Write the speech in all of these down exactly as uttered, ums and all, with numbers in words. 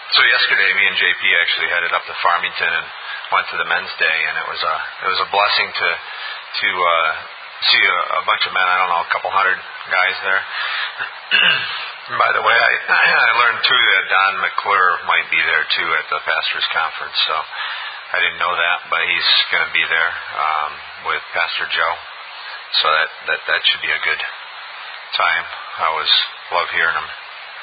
So yesterday, me and J P actually headed up to Farmington and went to the men's day, and it was a it was a blessing to to uh, see a, a bunch of men. I don't know, a couple hundred guys there. And by the way, I I learned too that Don McClure might be there too at the pastors' conference. So I didn't know that, but he's going to be there um, with Pastor Joe. So that, that that should be a good time. I always love hearing him.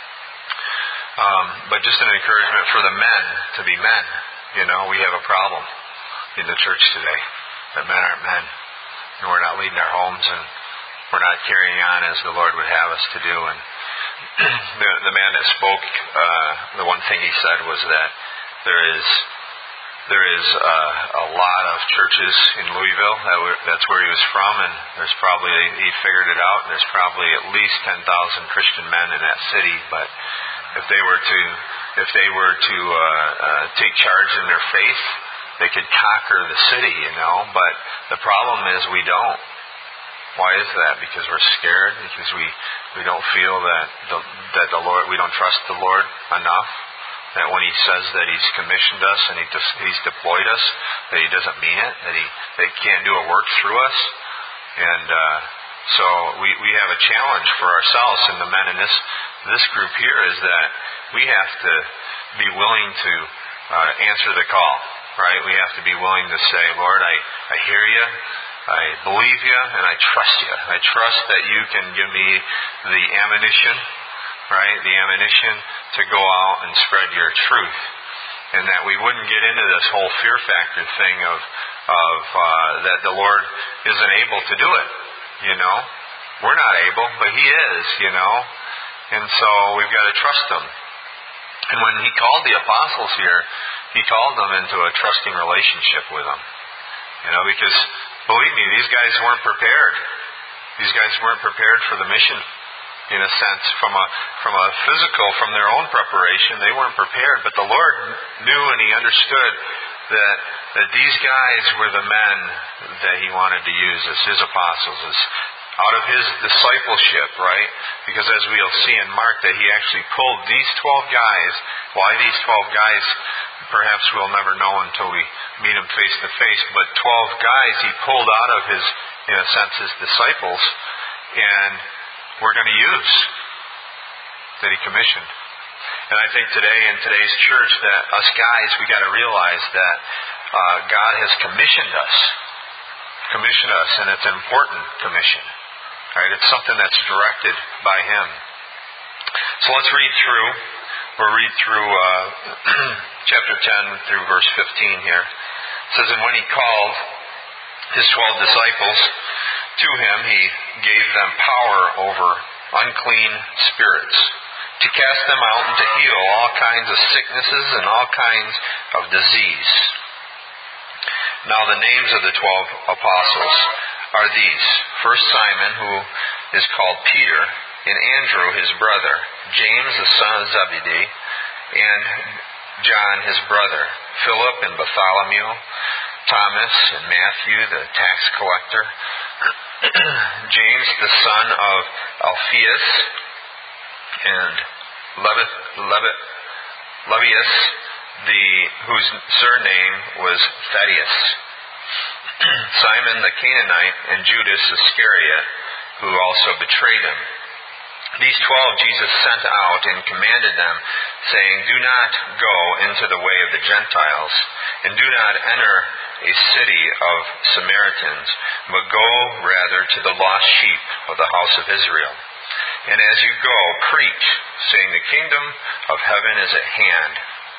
Um, but just an encouragement for the men to be men. You know, we have a problem in the church today that men aren't men, and we're not leading our homes, and we're not carrying on as the Lord would have us to do. And the, the man that spoke, uh, the one thing he said was that there is there is uh, a lot of churches in Louisville. That were, that's where he was from, and there's probably he figured it out. And there's probably at least ten thousand Christian men in that city, but if they were to, if they were to uh, uh, take charge in their faith, they could conquer the city, you know. But the problem is we don't. Why is that? Because we're scared. Because we, we don't feel that the, that the Lord, we don't trust the Lord enough. That when He says that He's commissioned us and he just, He's deployed us, that He doesn't mean it. That He, that he can't do a work through us. And uh, so we, we have a challenge for ourselves and the men in this. This group here is that we have to be willing to uh, answer the call, right? We have to be willing to say, Lord, I, I hear you, I believe you, and I trust you. I trust that you can give me the ammunition, right? The ammunition to go out and spread your truth. And that we wouldn't get into this whole fear factor thing of, of uh, that the Lord isn't able to do it, you know? We're not able, but He is, you know? And so we've got to trust Him. And when He called the apostles here, He called them into a trusting relationship with them. You know, because, believe me, these guys weren't prepared. These guys weren't prepared for the mission, in a sense. From a from a physical, from their own preparation, they weren't prepared. But the Lord knew and He understood that, that these guys were the men that He wanted to use as His apostles, as out of His discipleship, right? Because as we'll see in Mark, that He actually pulled these twelve guys. Why these twelve guys, perhaps we'll never know until we meet Him face to face, but twelve guys He pulled out of His, in a sense, His disciples, and we're going to use, that He commissioned. And I think today in today's church that us guys, we got to realize that uh, God has commissioned us. Commissioned us, and it's an important commission. Right? It's something that's directed by Him. So let's read through. We'll read through uh, chapter ten through verse fifteen here. It says, and when He called His twelve disciples to Him, He gave them power over unclean spirits, to cast them out and to heal all kinds of sicknesses and all kinds of disease. Now the names of the twelve apostles are these. First Simon, who is called Peter, and Andrew his brother, James the son of Zebedee, and John his brother, Philip and Bartholomew, Thomas and Matthew the tax collector, James the son of Alphaeus, and Levi, Levi, Levius, the whose surname was Thaddeus, Simon the Canaanite, and Judas Iscariot, who also betrayed Him. These twelve Jesus sent out and commanded them, saying, do not go into the way of the Gentiles, and do not enter a city of Samaritans, but go rather to the lost sheep of the house of Israel. And as you go, preach, saying, the kingdom of heaven is at hand.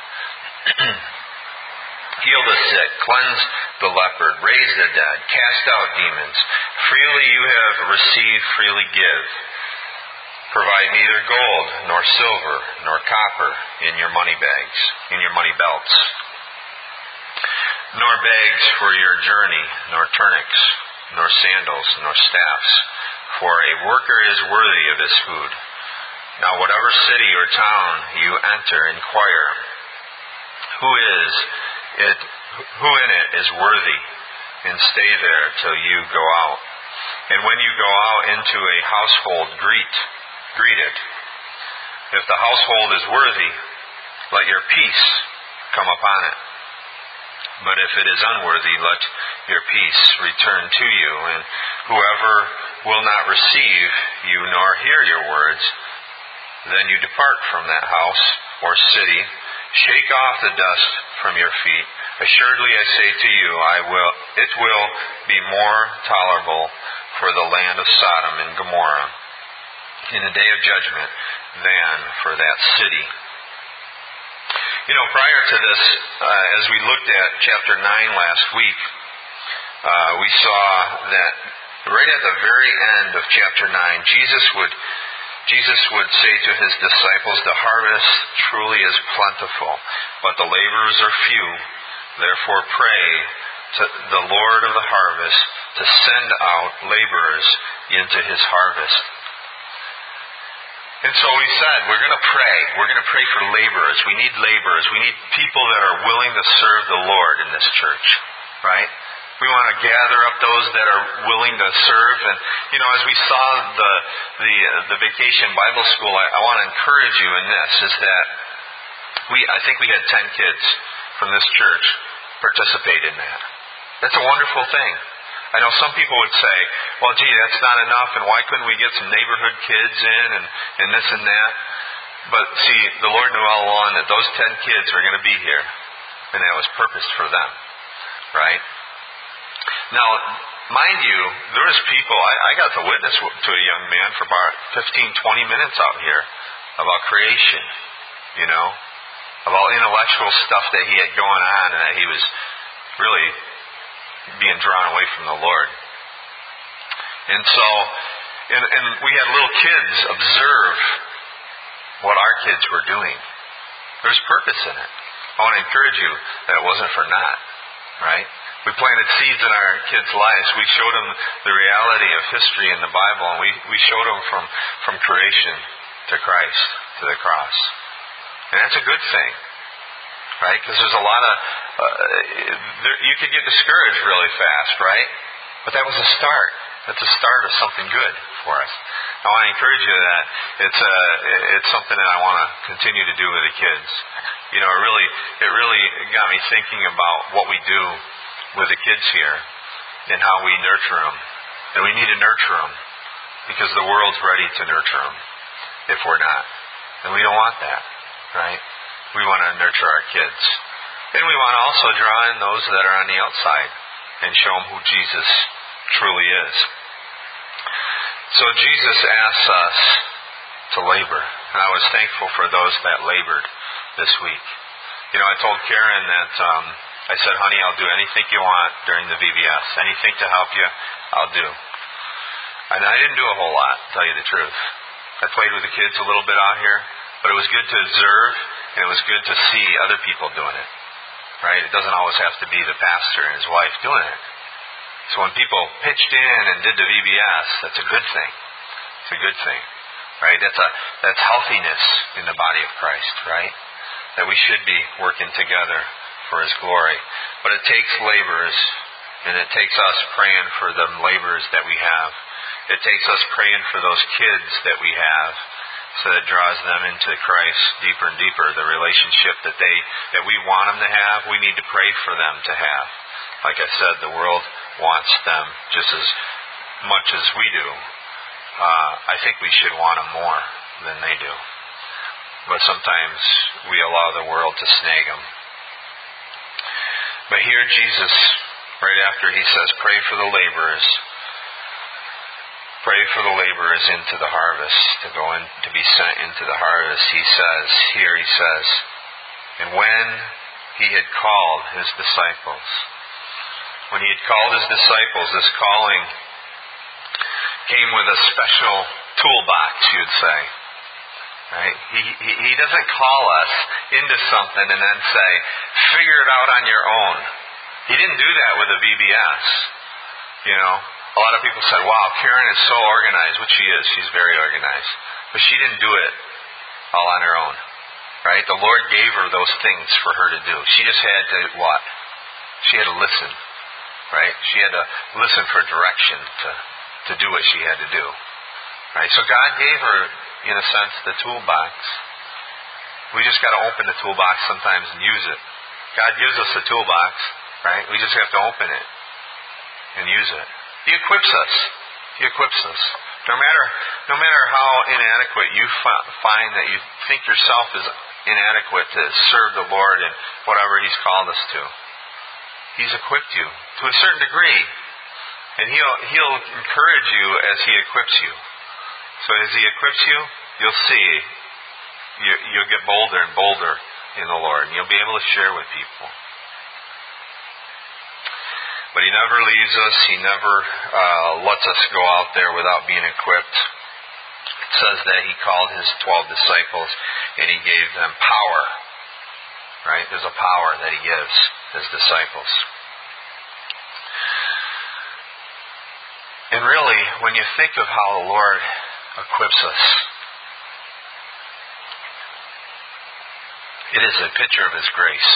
Heal the sick, cleanse the leopard, raise the dead, cast out demons. Freely you have received, freely give. Provide neither gold, nor silver, nor copper in your money bags, in your money belts, nor bags for your journey, nor tunics, nor sandals, nor staffs, for a worker is worthy of his food. Now whatever city or town you enter, inquire, who is it, who in it is worthy, and stay there till you go out. And when you go out into a household, greet, greet it. If the household is worthy, let your peace come upon it. But if it is unworthy, let your peace return to you. And whoever will not receive you nor hear your words, then you depart from that house or city. Shake off the dust from your feet. Assuredly I say to you, I will. It will be more tolerable for the land of Sodom and Gomorrah in the day of judgment than for that city. You know, prior to this, uh, as we looked at chapter nine last week, uh, we saw that right at the very end of chapter nine, Jesus would Jesus would say to his disciples, the harvest truly is plentiful, but the laborers are few. Therefore pray to the Lord of the harvest to send out laborers into his harvest. And so we said, we're going to pray. We're going to pray for laborers. We need laborers. We need people that are willing to serve the Lord in this church, right? We want to gather up those that are willing to serve. And, you know, as we saw the the, the Vacation Bible School, I, I want to encourage you in this, is that we, I think we had ten kids from this church participate in that. That's a wonderful thing. I know some people would say, well, gee, that's not enough, and why couldn't we get some neighborhood kids in, and, and this and that? But see, the Lord knew all along that those ten kids are going to be here, and that was purposed for them, right? Now, mind you, there was people, I, I got to witness to a young man for about fifteen, twenty minutes out here about creation, you know, about intellectual stuff that he had going on, and that he was really being drawn away from the Lord. And so, and, and we had little kids observe what our kids were doing. There's purpose in it. I want to encourage you that it wasn't for naught, right? We planted seeds in our kids' lives. We showed them the reality of history in the Bible, and we, we showed them from, from creation to Christ, to the cross. And that's a good thing, right? Because there's a lot of, uh, there, you could get discouraged really fast, right? But that was a start. That's a start of something good for us. I want to encourage you that it's a, it's something that I want to continue to do with the kids. You know, it really, it really got me thinking about what we do with the kids here and how we nurture them. And we need to nurture them because the world's ready to nurture them if we're not. And we don't want that, right? We want to nurture our kids. And we want to also draw in those that are on the outside and show them who Jesus truly is. So Jesus asks us to labor. And I was thankful for those that labored this week. You know, I told Karen that, um, I said, honey, I'll do anything you want during the V B S. Anything to help you, I'll do. And I didn't do a whole lot, to tell you the truth. I played with the kids a little bit out here, but it was good to observe, and it was good to see other people doing it. Right? It doesn't always have to be the pastor and his wife doing it. So when people pitched in and did the V B S, that's a good thing. It's a good thing. Right? That's a that's healthiness in the body of Christ, right? That we should be working together for His glory. But it takes laborers, and it takes us praying for the laborers that we have. It takes us praying for those kids that we have, so that draws them into Christ deeper and deeper. The relationship that they that we want them to have, we need to pray for them to have. Like I said, the world wants them just as much as we do. Uh, I think we should want them more than they do. But sometimes we allow the world to snag them. But here Jesus, right after he says, pray for the laborers, pray for the laborers into the harvest, to go in, to be sent into the harvest, he says, here he says, and when he had called his disciples, when he had called his disciples, this calling came with a special toolbox, you'd say. Right? He, he he doesn't call us into something and then say, figure it out on your own. He didn't do that with the V B S. You know, a lot of people said, wow, Karen is so organized, which she is. She's very organized. But she didn't do it all on her own. Right? The Lord gave her those things for her to do. She just had to what? She had to listen. Right? She had to listen for direction to, to do what she had to do. Right? So God gave her, in a sense, the toolbox. We just got to open the toolbox sometimes and use it. God gives us the toolbox, right? We just have to open it and use it. He equips us. He equips us. No matter, no matter how inadequate you f- find that you think yourself is inadequate to serve the Lord in whatever He's called us to, He's equipped you to a certain degree. And He'll, He'll encourage you as He equips you. So as He equips you, you'll see, you, you'll get bolder and bolder in the Lord. And you'll be able to share with people. But He never leaves us. He never uh, lets us go out there without being equipped. It says that He called His twelve disciples and He gave them power. Right? There's a power that He gives His disciples. And really, when you think of how the Lord equips us, it is a picture of His grace.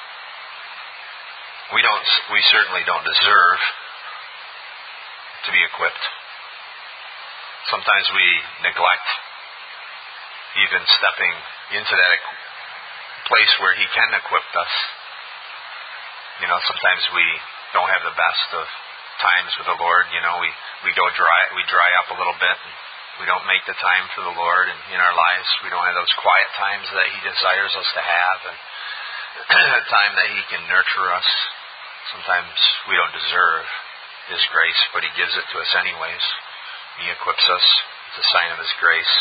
We don't. We certainly don't deserve to be equipped. Sometimes we neglect even stepping into that place where He can equip us. You know, sometimes we don't have the best of times with the Lord. You know, we, we go dry, we dry up a little bit. And we don't make the time for the Lord, and in our lives we don't have those quiet times that He desires us to have, and a time that He can nurture us. Sometimes we don't deserve His grace, but He gives it to us anyways. He equips us. It's a sign of His grace.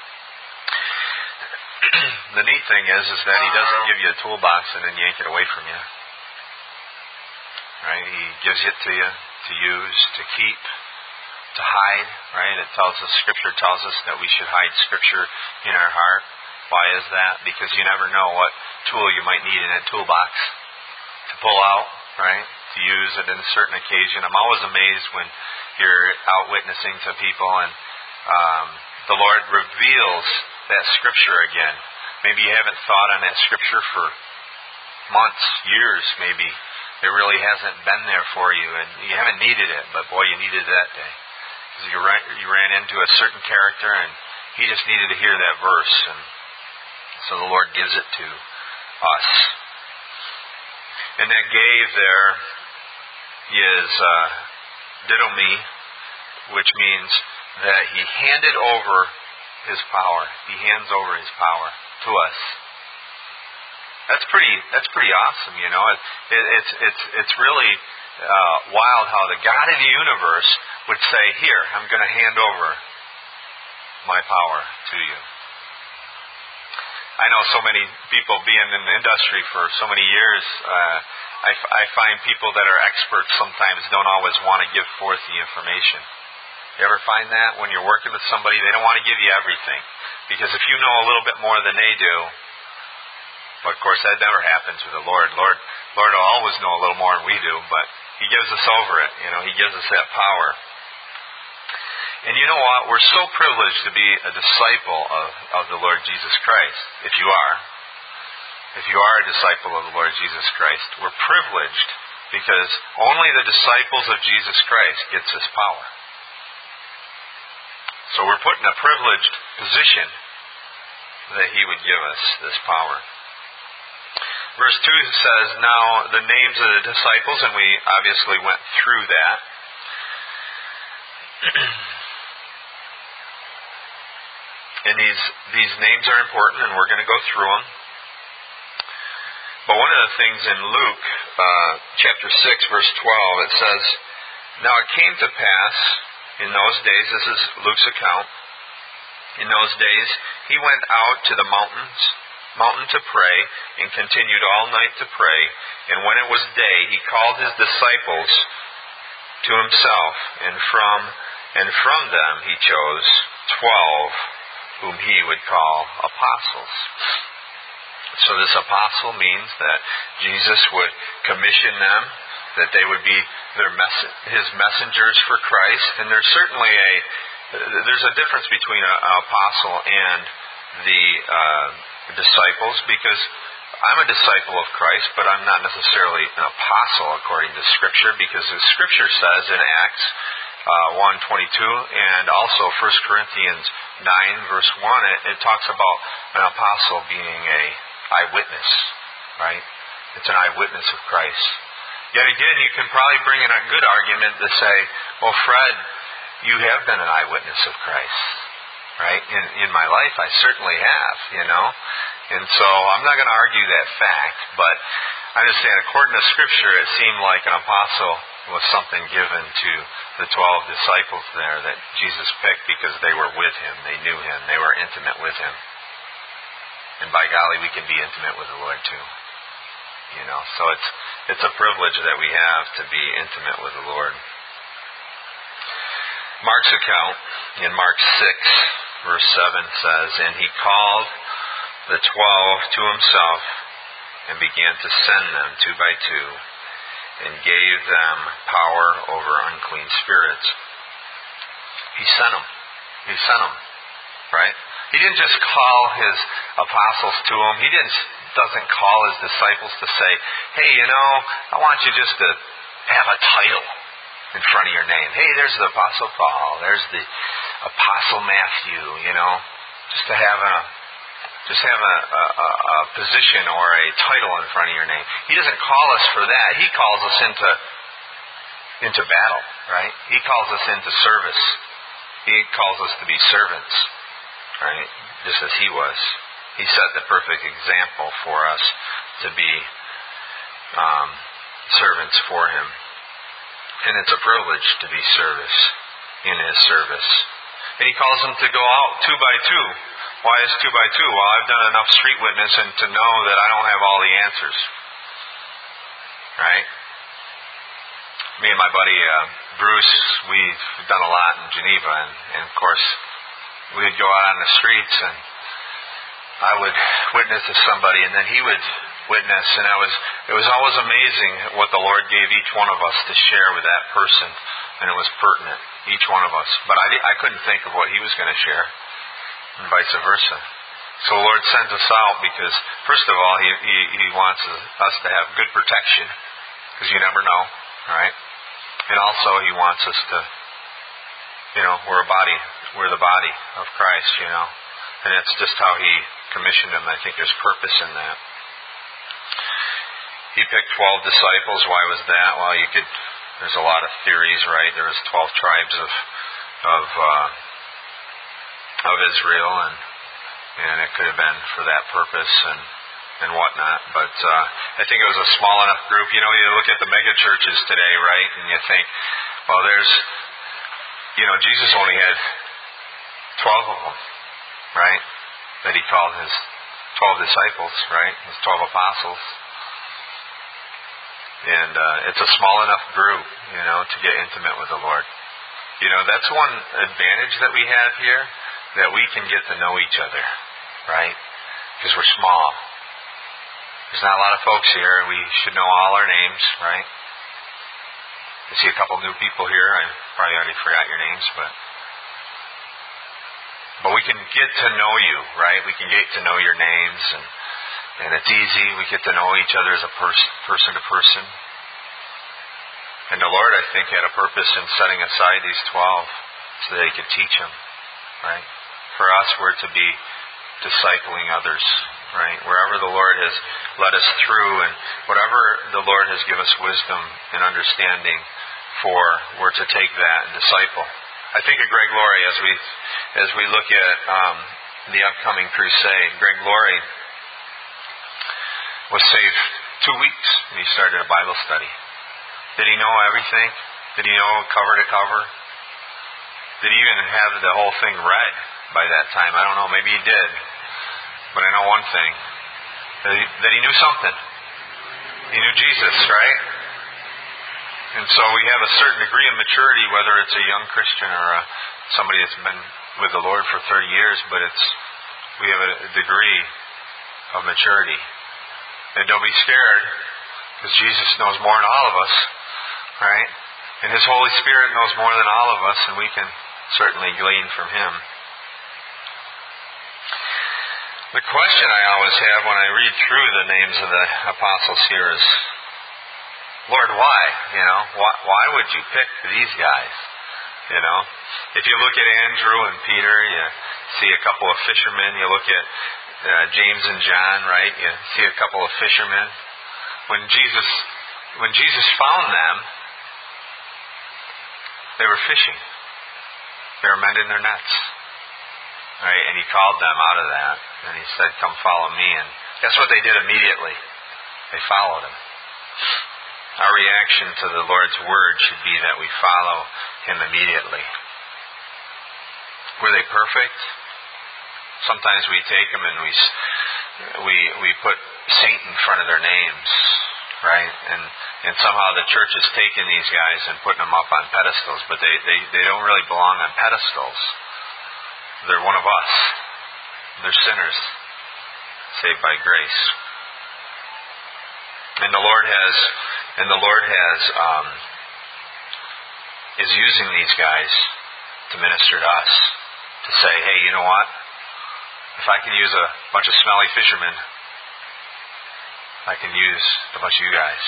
The neat thing is, is that He doesn't give you a toolbox and then yank it away from you. Right? He gives it to you to use, to keep, to hide. Right? It tells us, Scripture tells us that we should hide Scripture in our heart. Why is that? Because you never know what tool you might need in that toolbox to pull out, right? To use it in a certain occasion. I'm always amazed when you're out witnessing to people and um, the Lord reveals that Scripture again. Maybe you haven't thought on that Scripture for months, years maybe. It really hasn't been there for you, and you haven't needed it, but boy, you needed it that day. Because you ran, you ran into a certain character, and he just needed to hear that verse, and so the Lord gives it to us. And that gave there is uh, didomi, which means that He handed over His power. He hands over His power to us. That's pretty. That's pretty awesome, you know. It, it, it's it's it's really uh, wild how the God of the universe would say, "Here, I'm going to hand over my power to you." I know so many people being in the industry for so many years. Uh, I, I find people that are experts sometimes don't always want to give forth the information. You ever find that when you're working with somebody, they don't want to give you everything because if you know a little bit more than they do. But of course, that never happens with the Lord. Lord, Lord will always know a little more than we do, but He gives us over it. You know, He gives us that power. And you know what? We're so privileged to be a disciple of, of the Lord Jesus Christ. If you are, if you are a disciple of the Lord Jesus Christ, we're privileged because only the disciples of Jesus Christ gets this power. So we're put in a privileged position that He would give us this power. Verse two says, now the names of the disciples, and we obviously went through that. And these these names are important, and we're going to go through them. But one of the things in Luke uh, chapter six, verse twelve, it says, now it came to pass in those days, this is Luke's account, in those days he went out to the mountains, mountain to pray, and continued all night to pray. And when it was day, he called his disciples to himself, and from and from them he chose twelve, whom he would call apostles. So this apostle means that Jesus would commission them, that they would be their mess- his messengers for Christ. And there's certainly a there's a difference between an apostle and the uh, disciples, because I'm a disciple of Christ, but I'm not necessarily an apostle according to Scripture, because the Scripture says in Acts uh, one twenty-two and also First Corinthians nine, verse one, it, it talks about an apostle being a eyewitness, right? It's an eyewitness of Christ. Yet again, you can probably bring in a good argument to say, well, Fred, you have been an eyewitness of Christ, right? In, in my life, I certainly have, you know. And so I'm not going to argue that fact, but I understand according to Scripture, it seemed like an apostle was something given to the twelve disciples there that Jesus picked because they were with him, they knew him, they were intimate with him. And by golly, we can be intimate with the Lord too. You know, so it's it's a privilege that we have to be intimate with the Lord. Mark's account in Mark six, verse seven says, "And he called the twelve to himself and began to send them two by two, and gave them power over unclean spirits." He sent them. He sent them, right? He didn't just call his apostles to him. He didn't doesn't call his disciples to say, "Hey, you know, I want you just to have a title in front of your name. Hey, there's the Apostle Paul. There's the Apostle Matthew. You know, just to have a just have a, a, a position or a title in front of your name." He doesn't call us for that. He calls us into into battle, right? He calls us into service. He calls us to be servants, right? Just as he was. He set the perfect example for us to be um, servants for him. And it's a privilege to be service in his service. And he calls them to go out two by two. Why is two by two? Well, I've done enough street witnessing to know that I don't have all the answers. Right? Me and my buddy uh, Bruce, we've done a lot in Geneva. And, and of course, we'd go out on the streets and I would witness to somebody, and then he would witness, and I was it was always amazing what the Lord gave each one of us to share with that person, and it was pertinent, each one of us. But I, I couldn't think of what he was going to share, and vice versa. So the Lord sends us out because, first of all, He He, he wants us to have good protection, because you never know, right? And also He wants us to, you know, we're a body, we're the body of Christ, you know, and it's just how He commissioned them. I think there's purpose in that. He picked twelve disciples. Why was that? Well, you could. There's a lot of theories, right? There was twelve tribes of of uh, of Israel, and and it could have been for that purpose and and whatnot. But uh, I think it was a small enough group. You know, you look at the mega churches today, right? And you think, well, there's, you know, Jesus only had twelve of them, right? That he called his twelve disciples, right? His twelve apostles. And uh, it's a small enough group, you know, to get intimate with the Lord. You know, that's one advantage that we have here, that we can get to know each other, right? Because we're small. There's not a lot of folks here. We should know all our names, right? I see a couple new people here. I probably already forgot your names, but but we can get to know you, right? We can get to know your names, and and it's easy. We get to know each other as a person, person to person. And the Lord, I think, had a purpose in setting aside these twelve so that He could teach them, right? For us, we're to be discipling others, right? Wherever the Lord has led us through, and whatever the Lord has given us wisdom and understanding for, we're to take that and disciple. I think of Greg Laurie as we as we look at um, the upcoming crusade. Greg Laurie was saved two weeks when he started a Bible study. Did he know everything? Did he know cover to cover? Did he even have the whole thing read by that time? I don't know. Maybe he did. But I know one thing. That he, that he knew something. He knew Jesus, right? And so we have a certain degree of maturity, whether it's a young Christian or a, somebody that's been with the Lord for thirty years, but it's we have a, a degree of maturity. And don't be scared, because Jesus knows more than all of us, right? And His Holy Spirit knows more than all of us, and we can certainly glean from Him. The question I always have when I read through the names of the apostles here is, Lord, why? You know, why, why would you pick these guys? You know, if you look at Andrew and Peter, you see a couple of fishermen. You look at uh, James and John, right? You see a couple of fishermen. When Jesus, when Jesus found them, they were fishing. They were mending their nets, right? And he called them out of that, and he said, "Come, follow me." And guess what they did immediately? They followed him. Our reaction to the Lord's word should be that we follow him immediately. Were they perfect? Sometimes we take them and we we we put saint in front of their names, right? And and somehow the church has taken these guys and putting them up on pedestals, but they, they, they don't really belong on pedestals. They're one of us. They're sinners, saved by grace. And the Lord has, and the Lord has, um, is using these guys to minister to us, to say, hey, you know what? If I can use a bunch of smelly fishermen, I can use a bunch of you guys.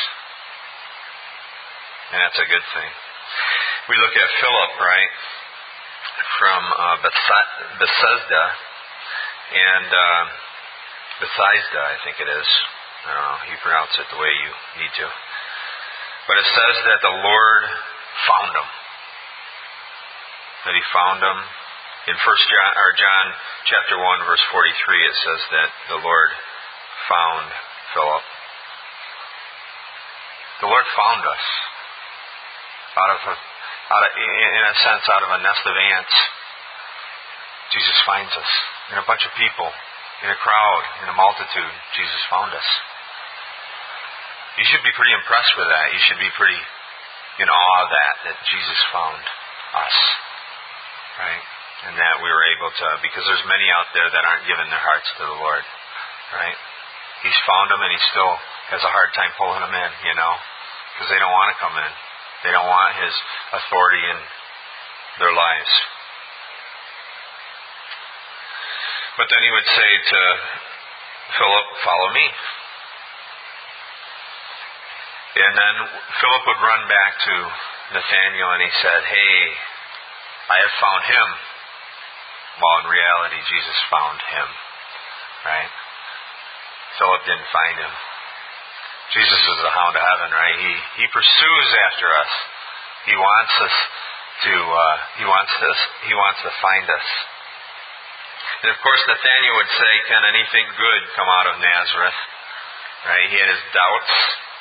And that's a good thing. We look at Philip, right, from uh, Bethsaida, and uh, Bethsaida, I think it is. I don't know, you pronounce it the way you need to. But it says that the Lord found him. That he found him. In First John, or John chapter one, verse forty-three, it says that the Lord found Philip. The Lord found us out of, a, out of, in a sense, out of a nest of ants. Jesus finds us in a bunch of people, in a crowd, in a multitude. Jesus found us. You should be pretty impressed with that. You should be pretty in awe of that, that Jesus found us, right? And that we were able to, because there's many out there that aren't giving their hearts to the Lord, right? He's found them and he still has a hard time pulling them in, you know, because they don't want to come in. They don't want his authority in their lives. But then he would say to Philip, follow me. And then Philip would run back to Nathanael and he said, hey, I have found him. While in reality, Jesus found him. Right? Philip didn't find him. Jesus is the hound of heaven, right? He he pursues after us. He wants us to uh, he wants us he wants to find us. And of course Nathanael would say, can anything good come out of Nazareth? Right? He had his doubts.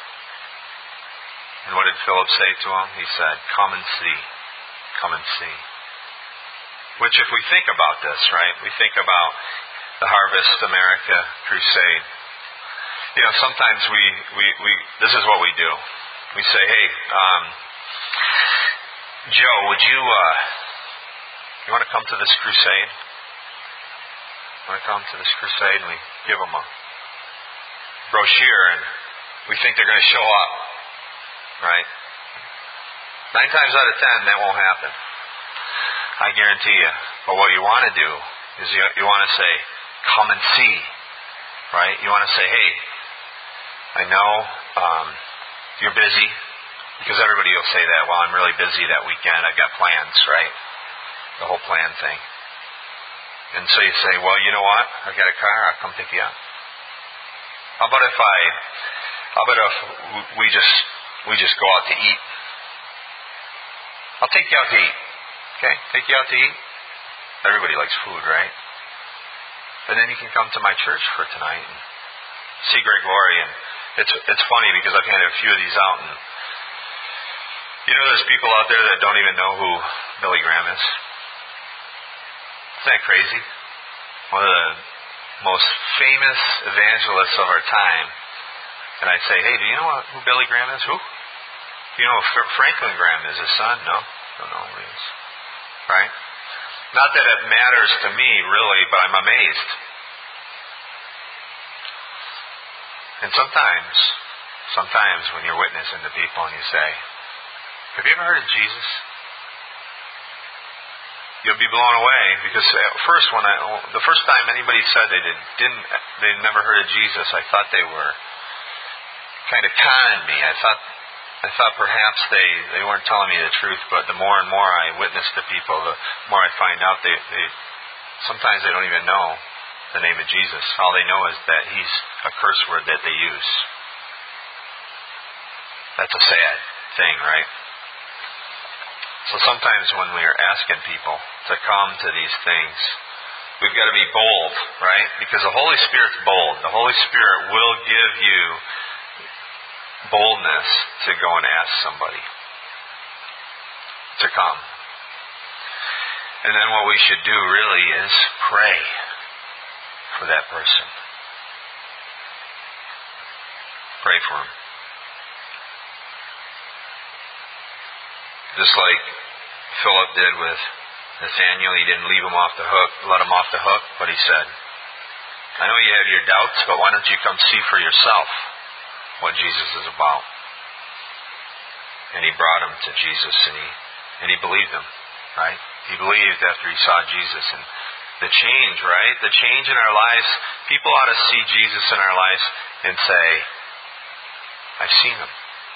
And what did Philip say to him? He said, come and see. Come and see. Which if we think about this, right? We think about the Harvest America Crusade. You know, sometimes we, we, we this is what we do. We say, hey, um, Joe, would you, uh, you want to come to this crusade? You want to come to this crusade? And we give them a brochure and we think they're going to show up, right? Nine times out of ten, that won't happen. I guarantee you. But what you want to do is you, you want to say, come and see, right? You want to say, hey, I know um, you're busy, because everybody will say that, well, I'm really busy that weekend. I've got plans, right? The whole plan thing. And so you say, well, you know what? I've got a car. I'll come pick you up. How about if I, how about if we just, we just go out to eat? I'll take you out to eat. Okay? Take you out to eat. Everybody likes food, right? And then you can come to my church for tonight and see Greg Laurie. And it's it's funny because I've handed a few of these out, and you know there's people out there that don't even know who Billy Graham is. Isn't that crazy? One of the most famous evangelists of our time. And I say, hey, do you know who Billy Graham is? Who? Do you know who Franklin Graham is? His son? No. Don't know who he is. Right? Not that it matters to me, really, but I'm amazed. And sometimes, sometimes when you're witnessing to people and you say, have you ever heard of Jesus? You'll be blown away, because at first, when I, the first time anybody said they did, didn't, they'd never heard of Jesus, I thought they were kind of conning me. I thought, I thought perhaps they, they weren't telling me the truth, but the more and more I witness to people, the more I find out they, they Sometimes they don't even know the name of Jesus. All they know is that He's a curse word that they use. That's a sad thing, right? So sometimes when we are asking people to come to these things, we've got to be bold, right? Because the Holy Spirit's bold. The Holy Spirit will give you boldness to go and ask somebody to come. And then what we should do really is pray for that person. Pray for him. Just like Philip did with Nathaniel, he didn't leave him off the hook, let him off the hook, but he said, I know you have your doubts, but why don't you come see for yourself what Jesus is about? And he brought him to Jesus, and he and he believed him, right? He believed after he saw Jesus. And the change, right? The change in our lives, people ought to see Jesus in our lives and say, I've seen him.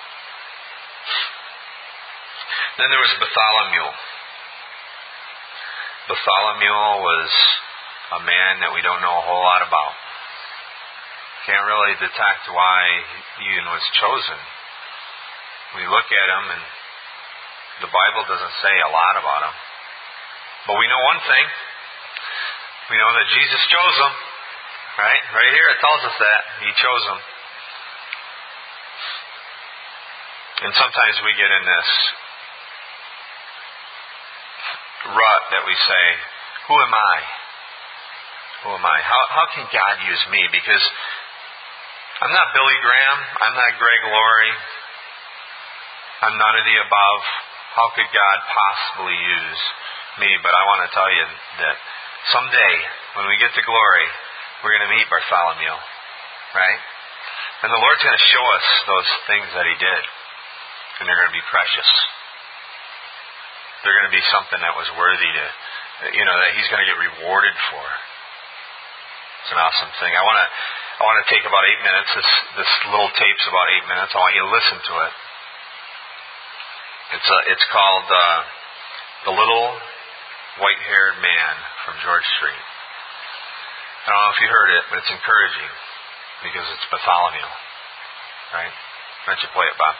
Then there was Bartholomew. Bartholomew was a man that we don't know a whole lot about. Can't really detect why he even was chosen. We look at him and the Bible doesn't say a lot about him. But we know one thing. We know that Jesus chose him. Right? Right here it tells us that. He chose him. And sometimes we get in this rut that we say, who am I? Who am I? How how can God use me? Because I'm not Billy Graham. I'm not Greg Laurie. I'm none of the above. How could God possibly use me? But I want to tell you that someday, when we get to glory, we're going to meet Bartholomew. Right? And the Lord's going to show us those things that He did. And they're going to be precious. They're going to be something that was worthy to, you know, that He's going to get rewarded for. It's an awesome thing. I want to, I want to take about eight minutes. This this little tape's about eight minutes. I want you to listen to it. It's a, it's called uh, "The Little White-Haired Man from George Street." I don't know if you heard it, but it's encouraging because it's Bartholomew. Right? Why don't you play it, Bob?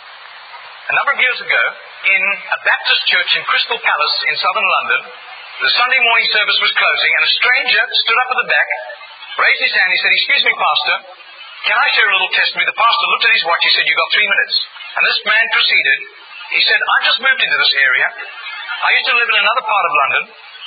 A number of years ago, in a Baptist church in Crystal Palace in southern London, the Sunday morning service was closing, and a stranger stood up at the back, raised his hand, he said, "Excuse me, Pastor, can I share a little testimony?" The pastor looked at his watch, he said, "You've got three minutes. And this man proceeded, he said, "I've just moved into this area. I used to live in another part of London.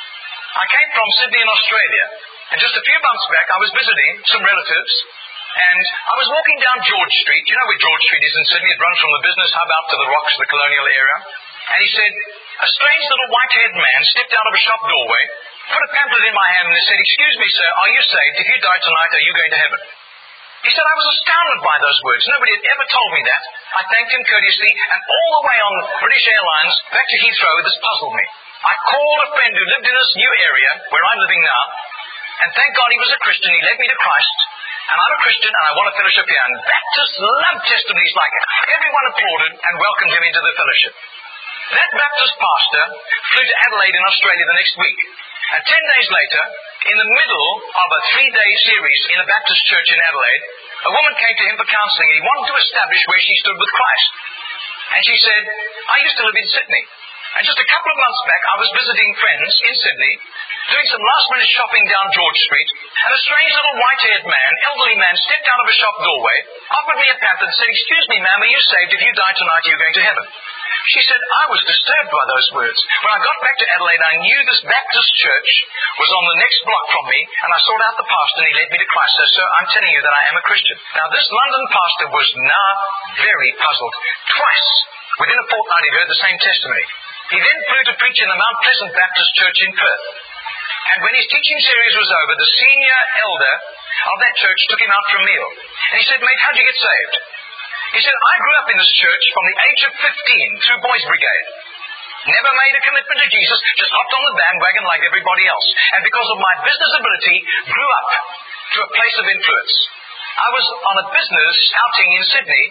I came from Sydney in Australia, and just a few months back I was visiting some relatives, and I was walking down George Street. You know where George Street is in Sydney? It runs from the business hub out to the Rocks, the colonial area. And he said, a strange little white-haired man stepped out of a shop doorway, put a pamphlet in my hand, and he said, "Excuse me, sir, are you saved? If you die tonight, are you going to heaven?" He said, I was astounded by those words. Nobody had ever told me that. I thanked him courteously, and all the way on British Airlines back to Heathrow, this puzzled me. I called a friend who lived in this new area, where I'm living now, and thank God he was a Christian. He led me to Christ. And I'm a Christian, and I want to fellowship here. And Baptists love testimonies like it. Everyone applauded and welcomed him into the fellowship. That Baptist pastor flew to Adelaide in Australia the next week. And ten days later, in the middle of a three-day series in a Baptist church in Adelaide, a woman came to him for counseling, and he wanted to establish where she stood with Christ. And she said, "I used to live in Sydney. And just a couple of months back, I was visiting friends in Sydney, doing some last-minute shopping down George Street, and a strange little white-haired man, elderly man, stepped out of a shop doorway, offered me a pamphlet, and said, 'Excuse me, ma'am, are you saved? If you die tonight, are you going to heaven?' She said, I was disturbed by those words. When I got back to Adelaide, I knew this Baptist church was on the next block from me, and I sought out the pastor, and he led me to Christ. So, sir, I'm telling you that I am a Christian." Now, this London pastor was now very puzzled. Twice, within a fortnight, he heard the same testimony. He then flew to preach in the Mount Pleasant Baptist Church in Perth. And when his teaching series was over, the senior elder of that church took him out for a meal. And he said, "Mate, how'd you get saved?" He said, "I grew up in this church from the age of fifteen through Boys Brigade. Never made a commitment to Jesus, just hopped on the bandwagon like everybody else. And because of my business ability, grew up to a place of influence. I was on a business outing in Sydney,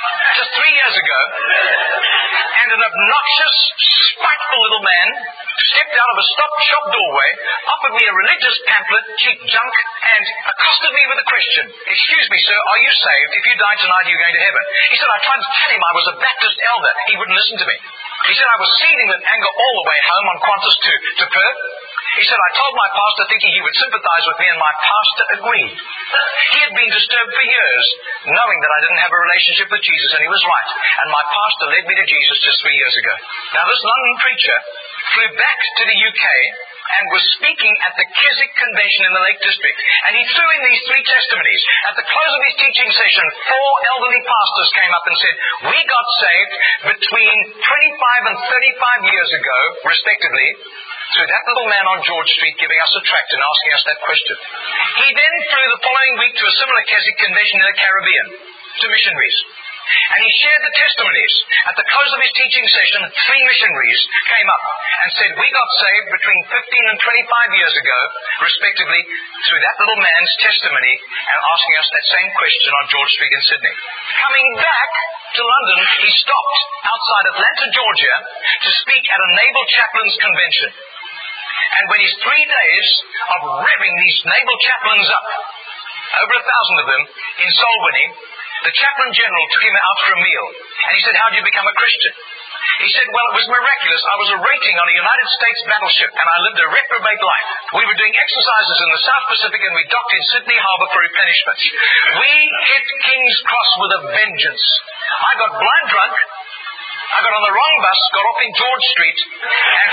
just three years ago, and an obnoxious, spiteful little man stepped out of a stop shop doorway, offered me a religious pamphlet, cheap junk, and accosted me with a question. Excuse me, sir, are you saved? If you die tonight, are you going to heaven? He said, I tried to tell him I was a Baptist elder. He wouldn't listen to me. He said, I was seething with anger all the way home on Qantas to, to Perth. He said, I told my pastor thinking he would sympathize with me, and my pastor agreed. He had been disturbed for years, knowing that I didn't have a relationship with Jesus, and he was right. And my pastor led me to Jesus just three years ago. Now, this London preacher flew back to the U K and was speaking at the Keswick Convention in the Lake District. And he threw in these three testimonies. At the close of his teaching session, four elderly pastors came up and said, we got saved between twenty-five and thirty-five years ago, respectively, through that little man on George Street giving us a tract and asking us that question. He then flew the following week to a similar Keswick Convention in the Caribbean, to missionaries. And he shared the testimonies. At the close of his teaching session, three missionaries came up and said, we got saved between fifteen and twenty-five years ago, respectively, through that little man's testimony and asking us that same question on George Street in Sydney. Coming back to London, he stopped outside Atlanta, Georgia, to speak at a Naval Chaplains Convention. And when his three days of revving these naval chaplains up, over a thousand of them, in soul winning, the chaplain general took him out for a meal. And he said, how did you become a Christian? He said, well, it was miraculous. I was a rating on a United States battleship, and I lived a reprobate life. We were doing exercises in the South Pacific, and we docked in Sydney Harbour for replenishment. We hit King's Cross with a vengeance. I got blind drunk. I got on the wrong bus, got off in George Street, and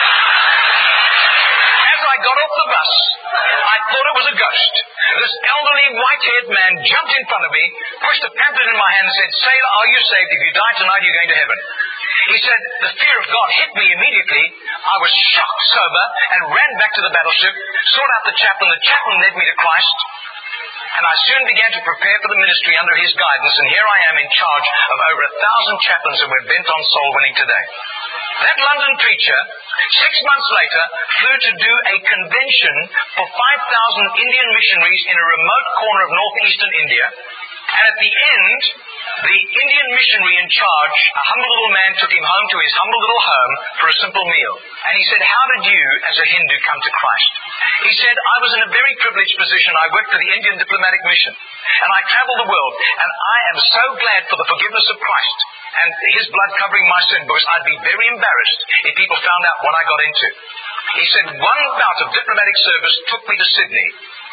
as I got off the bus, I thought it was a ghost. This elderly, white-haired man jumped in front of me, pushed a pamphlet in my hand and said, Sailor, are you saved? If you die tonight, you're going to heaven. He said, the fear of God hit me immediately. I was shocked sober and ran back to the battleship, sought out the chaplain. The chaplain led me to Christ. And I soon began to prepare for the ministry under his guidance, and here I am in charge of over a thousand chaplains, and we're bent on soul winning today. That London preacher, six months later, flew to do a convention for five thousand Indian missionaries in a remote corner of northeastern India. And at the end, the Indian missionary in charge, a humble little man, took him home to his humble little home for a simple meal. And he said, how did you, as a Hindu, come to Christ? He said, I was in a very privileged position. I worked for the Indian Diplomatic Mission. And I traveled the world. And I am so glad for the forgiveness of Christ and his blood covering my sin, because I'd be very embarrassed if people found out what I got into. He said, one bout of diplomatic service took me to Sydney.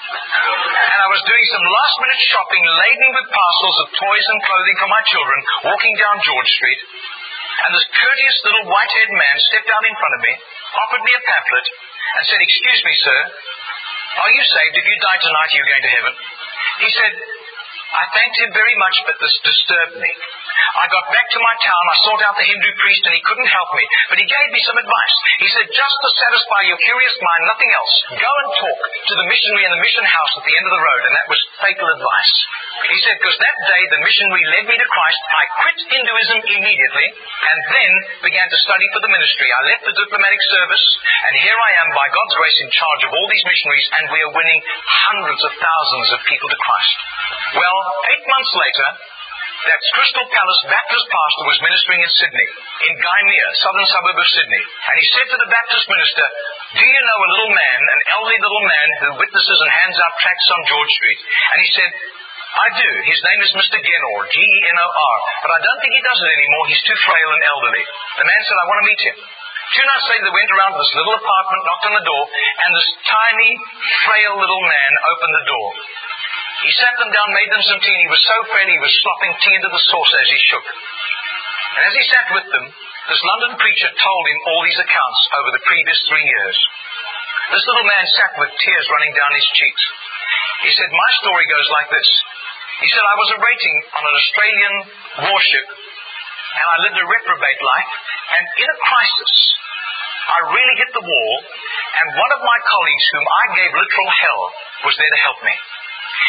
And I was doing some last-minute shopping laden with parcels of toys and clothing for my children, walking down George Street. And this courteous little white-haired man stepped out in front of me, offered me a pamphlet, and said, excuse me, sir, are you saved? If you die tonight, are you going to heaven? He said, I thanked him very much, but this disturbed me. I got back to my town, I sought out the Hindu priest, and he couldn't help me. But he gave me some advice. He said, just to satisfy your curious mind, nothing else. Go and talk to the missionary in the mission house at the end of the road. And that was fatal advice. He said, because that day the missionary led me to Christ. I quit Hinduism immediately, and then began to study for the ministry. I left the diplomatic service, and here I am, by God's grace, in charge of all these missionaries, and we are winning hundreds of thousands of people to Christ. Well, eight months later, that Crystal Palace Baptist pastor was ministering in Sydney, in Gymea, southern suburb of Sydney. And he said to the Baptist minister, do you know a little man, an elderly little man who witnesses and hands out tracts on George Street? And he said, I do. His name is Mister Genor, G E N O R. But I don't think he does it anymore. He's too frail and elderly. The man said, I want to meet him. Two nights later, they went around to this little apartment, knocked on the door, and this tiny, frail little man opened the door. He sat them down, made them some tea, and he was so frail he was slopping tea into the saucer as he shook. And as he sat with them, this London preacher told him all these accounts over the previous three years. This little man sat with tears running down his cheeks. He said, my story goes like this. He said, I was a rating on an Australian warship, and I lived a reprobate life, and in a crisis, I really hit the wall, and one of my colleagues, whom I gave literal hell, was there to help me.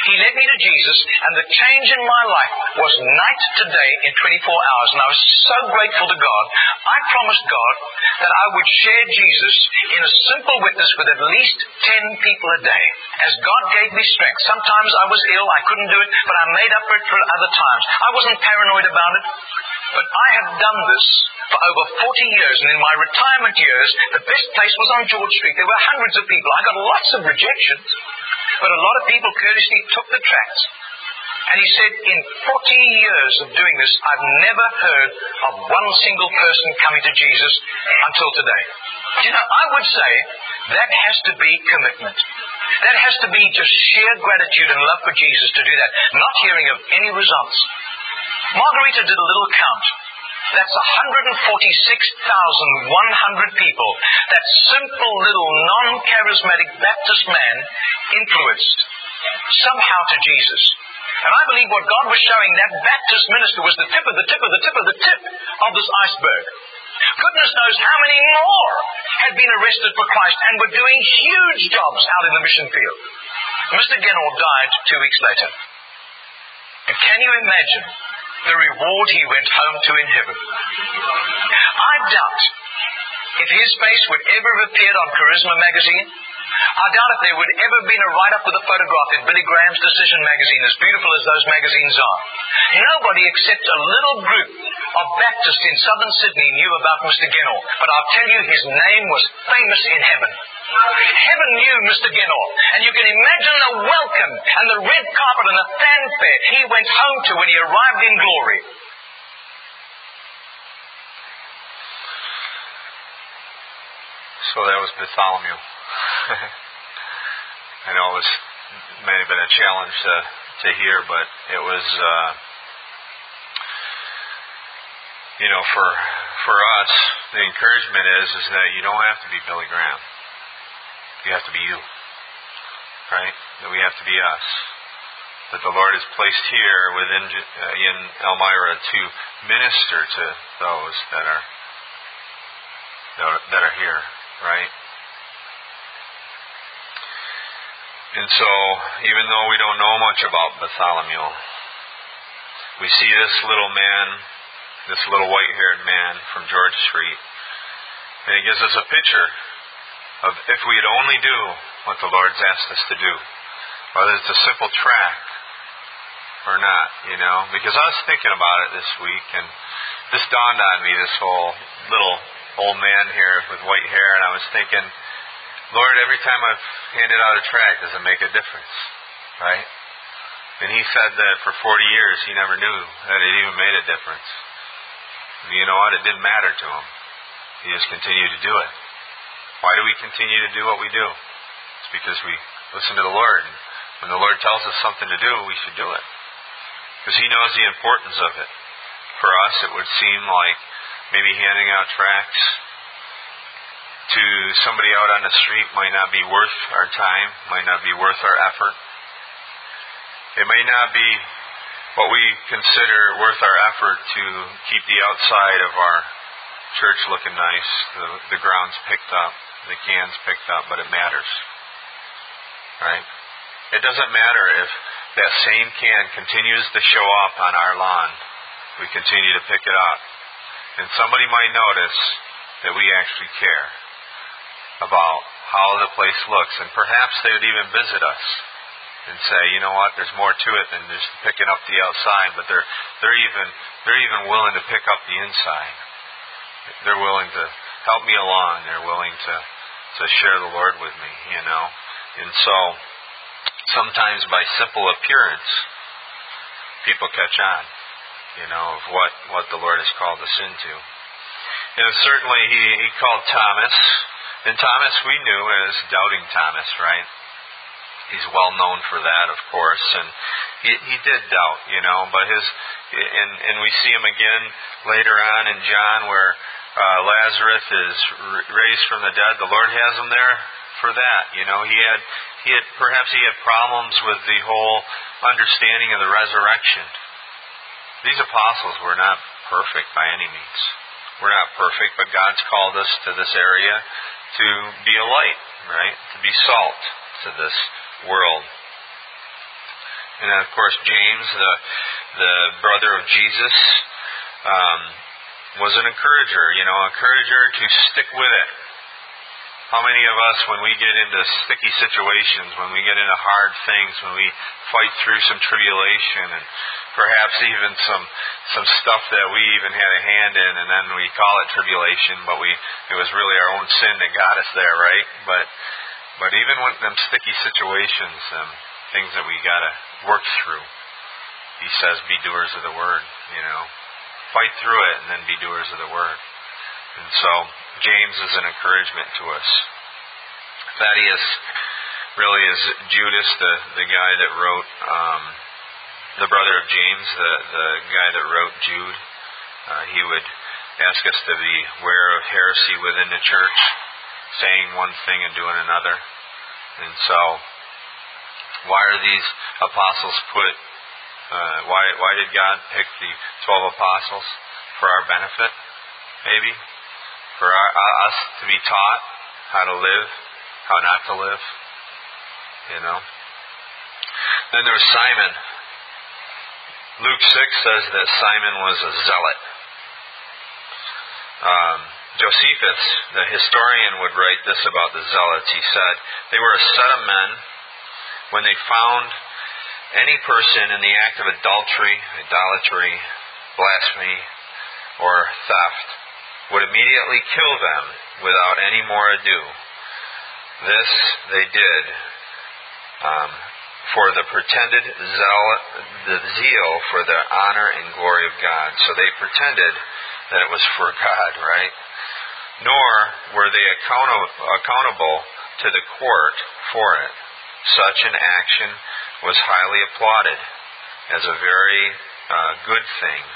He led me to Jesus, and the change in my life was night to day in twenty-four hours. And I was so grateful to God. I promised God that I would share Jesus in a simple witness with at least ten people a day, as God gave me strength. Sometimes I was ill, I couldn't do it, but I made up for it for other times. I wasn't paranoid about it, but I have done this for over forty years, and in my retirement years, the best place was on George Street. There were hundreds of people. I got lots of rejections, but a lot of people courteously took the tracts. And he said, in forty years of doing this, I've never heard of one single person coming to Jesus until today. You know, I would say that has to be commitment. That has to be just sheer gratitude and love for Jesus to do that, not hearing of any results. Margarita did a little count. That's one hundred forty-six thousand one hundred people that simple little non-charismatic Baptist man influenced somehow to Jesus. And I believe what God was showing that Baptist minister was the tip of the tip of the tip of the tip of this iceberg. Goodness knows how many more had been arrested for Christ and were doing huge jobs out in the mission field. Mister Genor died two weeks later. And can you imagine the reward he went home to in heaven? I doubt if his face would ever have appeared on Charisma magazine. I doubt if there would ever have been a write-up with a photograph in Billy Graham's Decision magazine, as beautiful as those magazines are. Nobody except a little group of Baptists in southern Sydney knew about Mister Genor. But I'll tell you, his name was famous in heaven. Heaven knew Mister Genor. And you can imagine the welcome and the red carpet and the fanfare he went home to when he arrived in glory. So that was Bartholomew. I know it was may have been a challenge to, to hear, but it was, uh, you know, for for us, the encouragement is is that you don't have to be Billy Graham. You have to be you, right? That we have to be us. That the Lord has placed here within uh, in Elmira to minister to those that are that are, that are here, right? And so, even though we don't know much about Bartholomew, we see this little man, this little white-haired man from George Street, and it gives us a picture of if we'd only do what the Lord's asked us to do, whether it's a simple tract or not, you know. Because I was thinking about it this week, and this dawned on me, this whole little old man here with white hair, and I was thinking, Lord, every time I've handed out a tract, does it make a difference? Right? And he said that for forty years he never knew that it even made a difference. You know what? It didn't matter to him. He just continued to do it. Why do we continue to do what we do? It's because we listen to the Lord. And when the Lord tells us something to do, we should do it. Because He knows the importance of it. For us, it would seem like maybe handing out tracts to somebody out on the street might not be worth our time, might not be worth our effort. It may not be what we consider worth our effort to keep the outside of our church looking nice, the, the grounds picked up, the cans picked up, but it matters. Right? It doesn't matter if that same can continues to show up on our lawn. We continue to pick it up. And somebody might notice that we actually care about how the place looks, and perhaps they would even visit us and say, you know what, there's more to it than just picking up the outside, but they're they're even they're even willing to pick up the inside. They're willing to help me along. They're willing to to share the Lord with me, you know. And so sometimes by simple appearance, people catch on, you know, of what, what the Lord has called us into. And certainly he, he called Thomas. And Thomas we knew as Doubting Thomas, right? He's well known for that, of course, and he, he did doubt, you know. But his and and we see him again later on in John, where uh, Lazarus is r- raised from the dead. The Lord has him there for that, you know. He had he had perhaps he had problems with the whole understanding of the resurrection. These apostles were not perfect by any means. We're not perfect, but God's called us to this area to be a light, right? To be salt to this world. And then, of course, James, the the brother of Jesus, um, was an encourager, you know, encourager to stick with it. How many of us, when we get into sticky situations, when we get into hard things, when we fight through some tribulation and perhaps even some some stuff that we even had a hand in, and then we call it tribulation, but we it was really our own sin that got us there, right? But but even when them sticky situations, um, things that we got to work through, he says, be doers of the word, you know. Fight through it and then be doers of the word. And so, James is an encouragement to us. Thaddeus really is Judas, the, the guy that wrote, um, the brother of James, the, the guy that wrote Jude. Uh, he would ask us to beware of heresy within the church, saying one thing and doing another. And so, why are these apostles put, uh, why, why did God pick the twelve apostles? For our benefit, maybe? For our, us to be taught how to live, how not to live, you know. Then there's Simon. Luke six says that Simon was a zealot. Um, Josephus, the historian, would write this about the zealots. He said, they were a set of men when they found any person in the act of adultery, idolatry, blasphemy, or theft, would immediately kill them without any more ado. This they did um, for the pretended zeal, the zeal for the honor and glory of God. So they pretended that it was for God, right? Nor were they account- accountable to the court for it. Such an action was highly applauded as a very uh, good thing.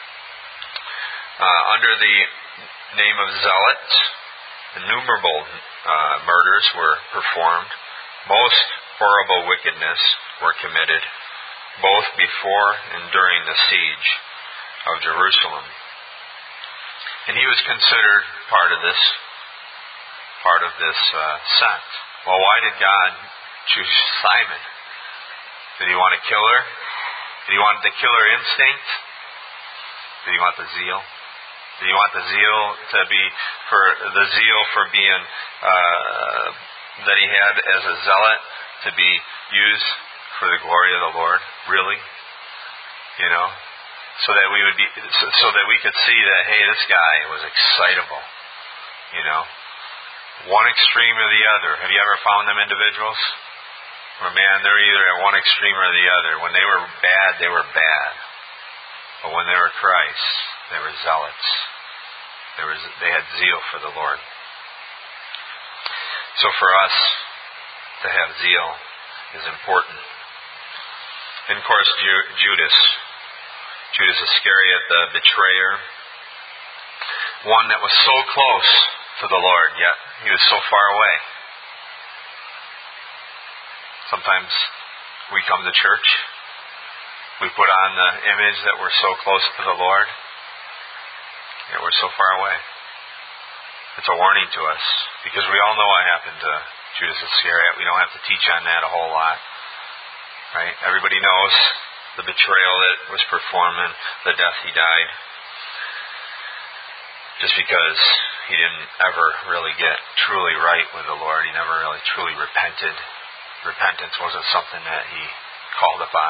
Uh, under the name of zealots, innumerable uh, murders were performed. Most horrible wickedness were committed, both before and during the siege of Jerusalem. And he was considered part of this, part of this uh, sect. Well, why did God choose Simon? Did he want to kill her? Did he want the killer instinct? Did he want the zeal? Did he want the zeal to be for the zeal for being uh, that he had as a zealot to be used for the glory of the Lord? Really? You know, so that we would be, so, so that we could see that, hey, this guy was excitable. You know, one extreme or the other. Have you ever found them individuals? Where, man, they're either at one extreme or the other. When they were bad, they were bad. But when they were Christ, they were zealots. There was, they had zeal for the Lord. So for us to have zeal is important. And of course, Ju- Judas. Judas Iscariot, the betrayer. One that was so close to the Lord, yet he was so far away. Sometimes we come to church, we put on the image that we're so close to the Lord, yet we're so far away. It's a warning to us, because we all know what happened to Judas Iscariot. We don't have to teach on that a whole lot. Right? Everybody knows the betrayal that was performed and the death he died. Just because he didn't ever really get truly right with the Lord. He never really truly repented. Repentance wasn't something that he called upon.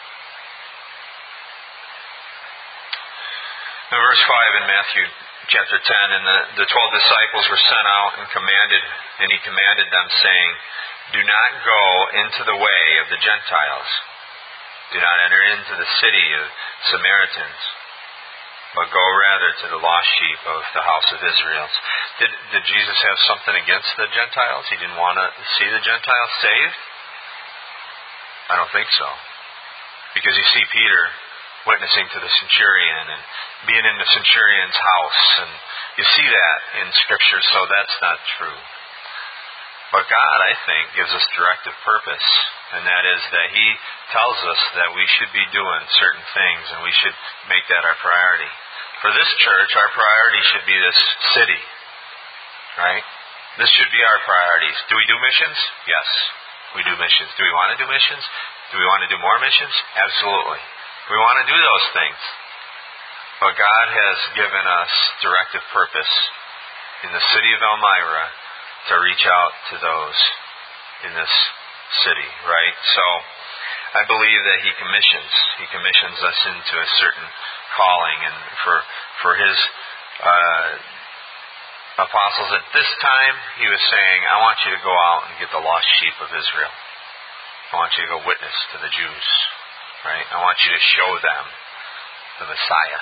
In verse five in Matthew chapter ten, and the, the twelve disciples were sent out and commanded, and he commanded them, saying, do not go into the way of the Gentiles. Do not enter into the city of Samaritans, but go rather to the lost sheep of the house of Israel. Did, did Jesus have something against the Gentiles? He didn't want to see the Gentiles saved? I don't think so. Because you see Peter witnessing to the centurion and being in the centurion's house, and you see that in Scripture, so that's not true. But God, I think, gives us directive purpose, and that is that He tells us that we should be doing certain things, and we should make that our priority. For this church, our priority should be this city, right? This should be our priorities. Do we do missions? Yes, we do missions. Do we want to do missions? Do we want to do more missions? Absolutely. We want to do those things. But God has given us directive purpose in the city of Elmira to reach out to those in this city, right? So I believe that He commissions. He commissions us into a certain calling. And for for His uh, apostles at this time, He was saying, I want you to go out and get the lost sheep of Israel. I want you to go witness to the Jews, right? I want you to show them the Messiah.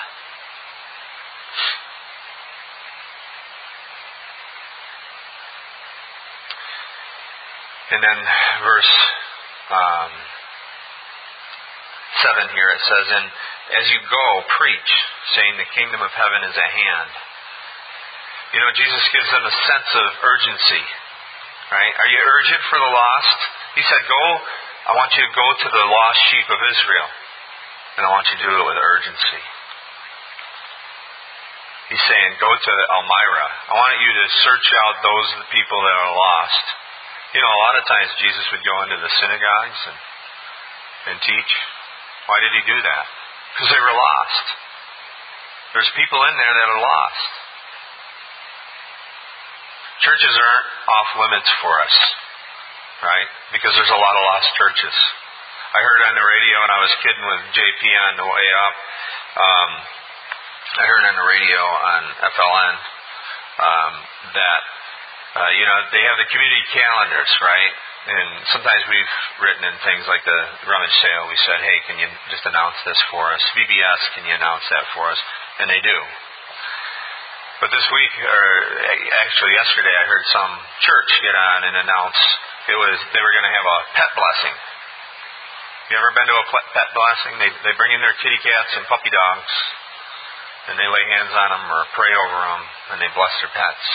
And then verse um, seven here, it says, and as you go, preach, saying the kingdom of heaven is at hand. You know, Jesus gives them a sense of urgency, right? Are you urgent for the lost? He said, go, I want you to go to the lost sheep of Israel. And I want you to do it with urgency. He's saying, go to Elmira. I want you to search out those of the people that are lost. You know, a lot of times Jesus would go into the synagogues and, and teach. Why did He do that? Because they were lost. There's people in there that are lost. Churches aren't off limits for us, right? Because there's a lot of lost churches. I heard on the radio, and I was kidding with J P on the way up, um, I heard on the radio on F L N um, that Uh, you know, they have the community calendars, right? And sometimes we've written in things like the rummage sale, we said, hey, can you just announce this for us? V B S, can you announce that for us? And they do. But this week, or actually yesterday, I heard some church get on and announce it was they were going to have a pet blessing. You ever been to a pet blessing? They, they bring in their kitty cats and puppy dogs, and they lay hands on them or pray over them, and they bless their pets.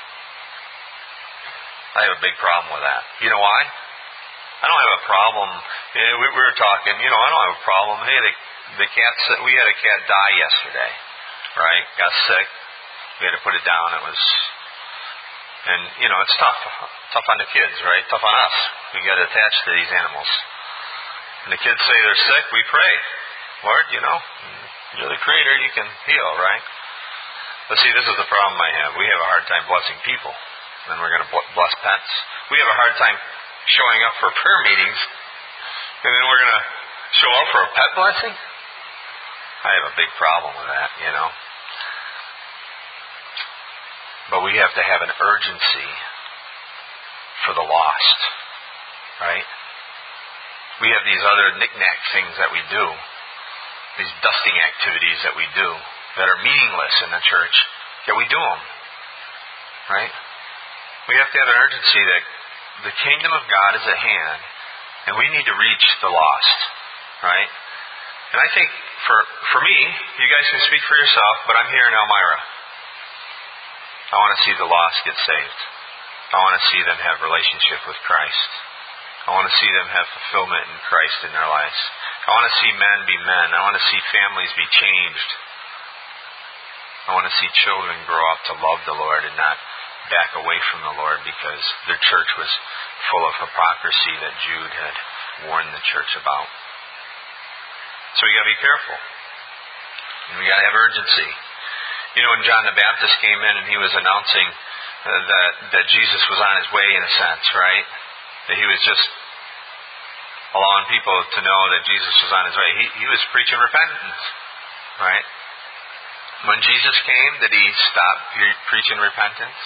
I have a big problem with that. You know why? I don't have a problem. You know, we, we were talking, you know, I don't have a problem. Hey, the, the cat, we had a cat die yesterday, right? Got sick. We had to put it down. It was, and, you know, it's tough. Tough on the kids, right? Tough on us. We get attached to these animals. And the kids say they're sick, we pray. Lord, you know, you're the Creator, you can heal, right? But see, this is the problem I have. We have a hard time blessing people. And we're going to bless pets. We have a hard time showing up for prayer meetings, and then we're going to show up for a pet blessing? I have a big problem with that, you know. But we have to have an urgency for the lost, right? We have these other knick-knack things that we do, these dusting activities that we do, that are meaningless in the church, yet we do them, right? We have to have an urgency that the kingdom of God is at hand, and we need to reach the lost, right? And I think for for me, you guys can speak for yourself, but I'm here in Elmira. I want to see the lost get saved. I want to see them have relationship with Christ. I want to see them have fulfillment in Christ in their lives. I want to see men be men. I want to see families be changed. I want to see children grow up to love the Lord and not back away from the Lord because their church was full of hypocrisy that Jude had warned the church about. So we got to be careful. And we got to have urgency. You know, when John the Baptist came in and he was announcing uh, that that Jesus was on His way in a sense, right? That He was just allowing people to know that Jesus was on His way. He, he was preaching repentance, right? When Jesus came, did He stop pre- preaching repentance?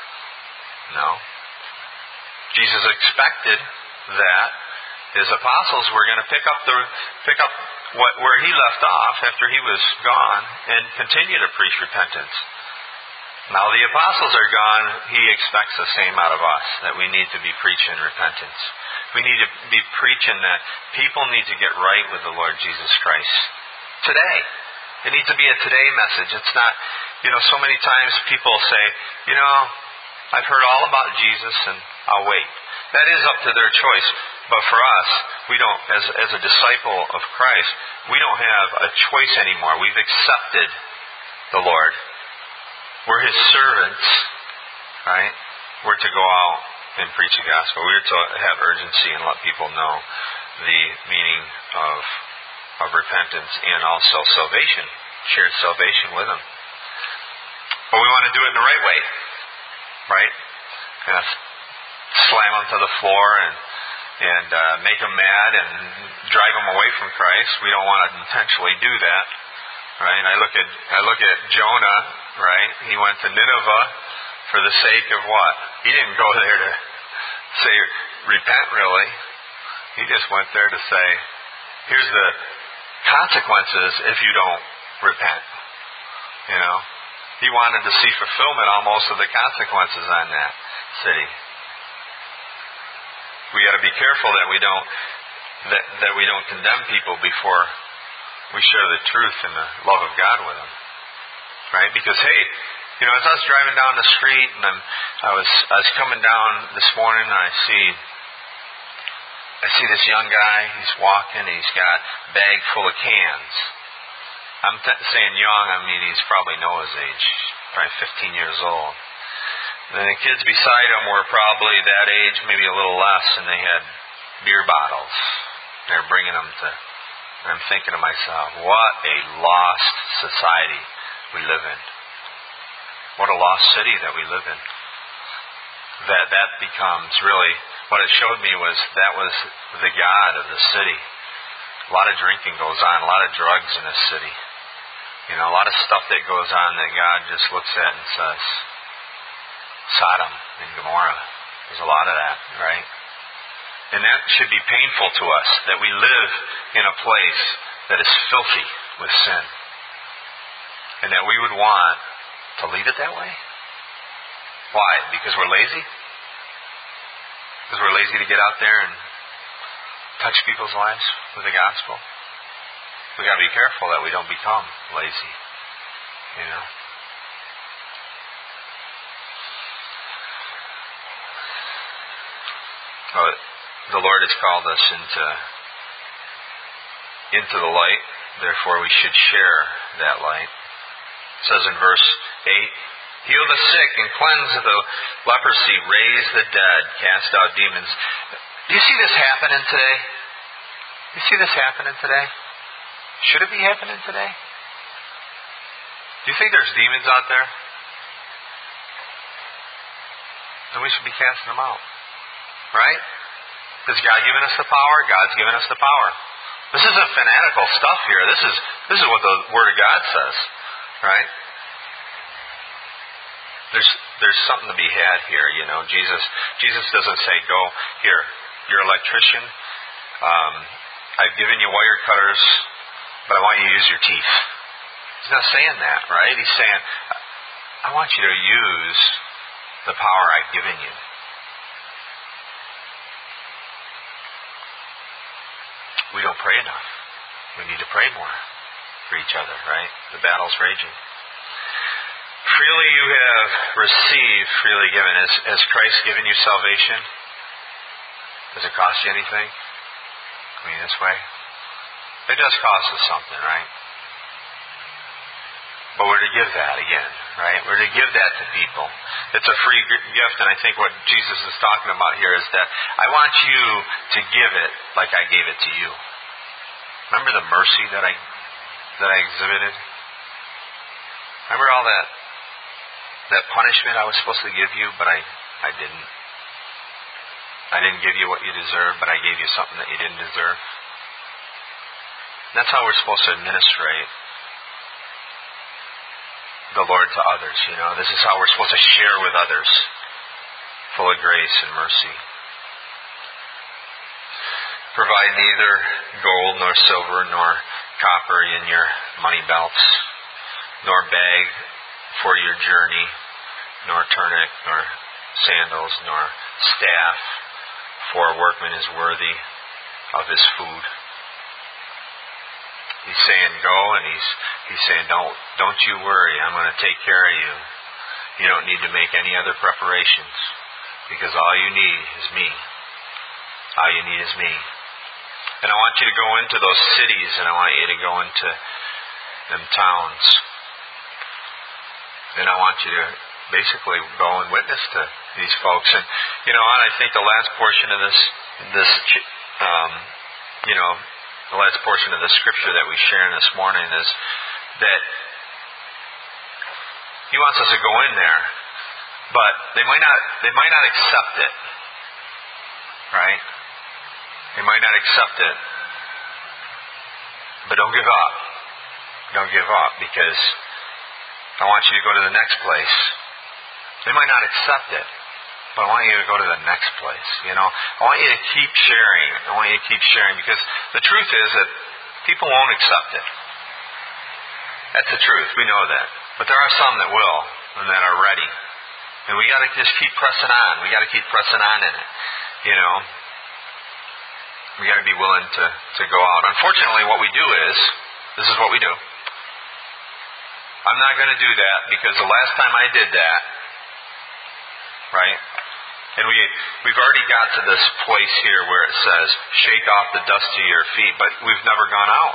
No. Jesus expected that His apostles were going to pick up the pick up what where He left off after He was gone and continue to preach repentance. Now the apostles are gone, He expects the same out of us, that we need to be preaching repentance. We need to be preaching that people need to get right with the Lord Jesus Christ today. It needs to be a today message. It's not, you know, so many times people say, you know, I've heard all about Jesus and I'll wait. That is up to their choice. But for us, we don't, as, as a disciple of Christ, we don't have a choice anymore. We've accepted the Lord. We're His servants, right? We're to go out and preach the gospel. We're to have urgency and let people know the meaning of of repentance and also salvation, shared salvation with them. But we want to do it in the right way, right? Kind of slam them to the floor and and uh, make them mad and drive them away from Christ. We don't want to intentionally do that, right? I look at I look at Jonah, right? He went to Nineveh for the sake of what? He didn't go there to say repent, really. He just went there to say, here's the consequences if you don't repent. You know, he wanted to see fulfillment almost of the consequences on that city. We got to be careful that we don't that, that we don't condemn people before we share the truth and the love of God with them, right? Because hey, you know, as I was driving down the street and I'm, I was I was coming down this morning and I see I see this young guy. He's walking. He's got a bag full of cans. I'm t- saying young. I mean he's probably Noah's age, probably fifteen years old. And the kids beside him were probably that age, maybe a little less, and they had beer bottles. They're bringing them to. And I'm thinking to myself, what a lost society we live in. What a lost city that we live in. That that becomes really, what it showed me was that was the God of the city. A lot of drinking goes on, a lot of drugs in this city. You know, a lot of stuff that goes on that God just looks at and says, Sodom and Gomorrah. There's a lot of that, right? And that should be painful to us, that we live in a place that is filthy with sin. And that we would want to leave it that way? Why? Because we're lazy? Because we're lazy to get out there and touch people's lives with the gospel? We got to be careful that we don't become lazy, you know? Well, the Lord has called us into into the light, therefore we should share that light. It says in verse eight, heal the sick and cleanse the leprosy, raise the dead, cast out demons. Do you see this happening today? Do you see this happening today? Should it be happening today? Do you think there's demons out there? Then we should be casting them out. Right? Has God given us the power? God's given us the power. This isn't fanatical stuff here. This is this is what the Word of God says. Right? There's there's something to be had here, you know. Jesus Jesus doesn't say, go here, you're an electrician, um, I've given you wire cutters, but I want you to use your teeth. He's not saying that, right? He's saying, I want you to use the power I've given you. We don't pray enough. We need to pray more for each other, right? The battle's raging. Freely you have received, freely given. Has, has Christ given you salvation? Does it cost you anything? I mean, this way? It does cost us something, right? But we're to give that again, right? We're to give that to people. It's a free gift, and I think what Jesus is talking about here is that I want you to give it like I gave it to you. Remember the mercy that I that I exhibited? Remember all that that punishment I was supposed to give you, but I, I didn't. I didn't give you what you deserved, but I gave you something that you didn't deserve. That's how we're supposed to administrate the Lord to others, you know. This is how we're supposed to share with others, full of grace and mercy. Provide neither gold nor silver nor copper in your money belts, nor bag for your journey, nor tunic, nor sandals, nor staff, for a workman is worthy of his food. He's saying go, and he's he's saying don't don't you worry. I'm going to take care of you. You don't need to make any other preparations, because all you need is me. All you need is me. And I want you to go into those cities, and I want you to go into them towns, and I want you to basically go and witness to these folks. And you know, and I think the last portion of this this um, you know, the last portion of the scripture that we share this morning is that He wants us to go in there, but they might not, they might not accept it. Right? They might not accept it. But don't give up. Don't give up, because I want you to go to the next place. They might not accept it, but I want you to go to the next place. You know, I want you to keep sharing. I want you to keep sharing, because the truth is that people won't accept it. That's the truth. We know that. But there are some that will, and that are ready. And we got to just keep pressing on. We got to keep pressing on in it. You know, we got to be willing to, to go out. Unfortunately, what we do is, this is what we do. I'm not going to do that, because the last time I did that, right? And we, we've already got to this place here where it says, shake off the dust to your feet, but we've never gone out.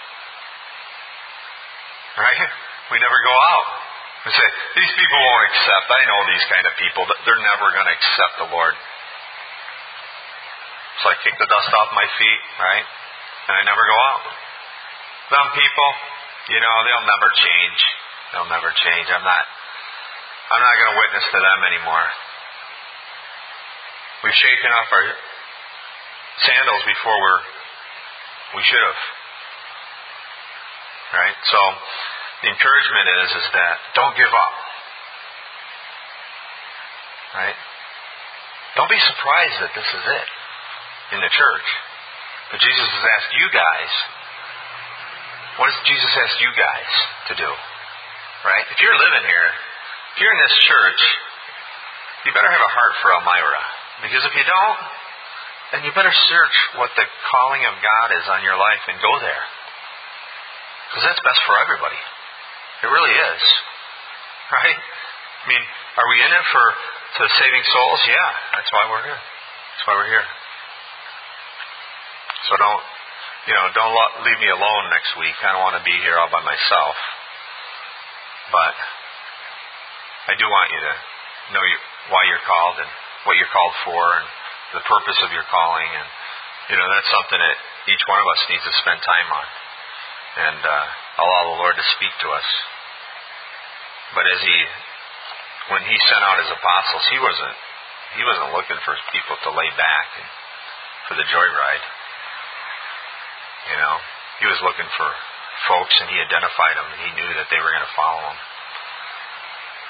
Right? We never go out. We say, these people won't accept. I know these kind of people. They're never going to accept the Lord. So I kick the dust off my feet, right? And I never go out. Some people, you know, they'll never change. They'll never change. I'm not, I'm not going to witness to them anymore. We've shaken off our sandals before we're, we should have. Right? So, the encouragement is, is that don't give up. Right? Don't be surprised that this is it in the church. But Jesus has asked you guys, what does Jesus ask you guys to do? Right? If you're living here, if you're in this church, you better have a heart for Elmira. Because if you don't, then you better search what the calling of God is on your life and go there. Because that's best for everybody. It really is. Right? I mean, are we in it for to saving souls? Yeah. That's why we're here. That's why we're here. So don't, you know, don't leave me alone next week. I don't want to be here all by myself. But I do want you to know why you're called and what you're called for and the purpose of your calling. And, you know, that's something that each one of us needs to spend time on. And uh, allow the Lord to speak to us. But as he, when he sent out his apostles, he wasn't, he wasn't looking for people to lay back and for the joyride. You know, he was looking for folks, and he identified them, and he knew that they were going to follow him.